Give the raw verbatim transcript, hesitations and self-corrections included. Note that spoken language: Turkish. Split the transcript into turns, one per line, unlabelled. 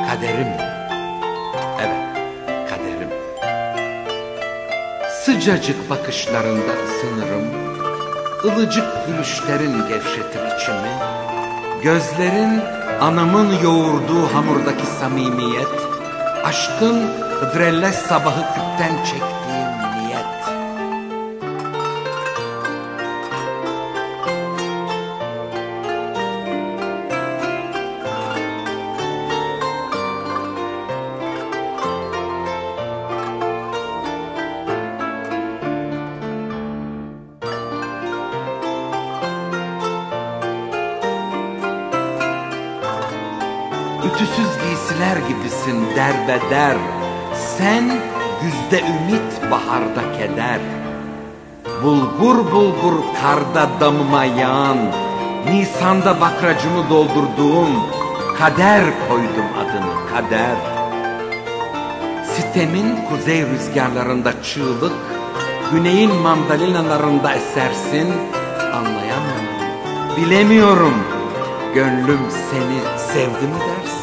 Kaderim, evet kaderim. Sıcacık bakışlarında ısınırım, ılıcık gülüşlerin gevşetir içimi. Gözlerin anamın yoğurduğu hamurdaki samimiyet, aşkın hıdrellez sabahı küpten çektiğim niyet. Ütüsüz giysiler gibisin derbeder. Sen güzde ümit, baharda keder. Bulgur bulgur karda damıma yağan, Nisan'da bakracımı doldurduğum kader koydum adını, kader. Sitemin kuzey rüzgarlarında çığlık, güneyin mandalinalarında esersin. Anlayamıyorum, bilemiyorum. Gönlüm seni sevdi mi dersin?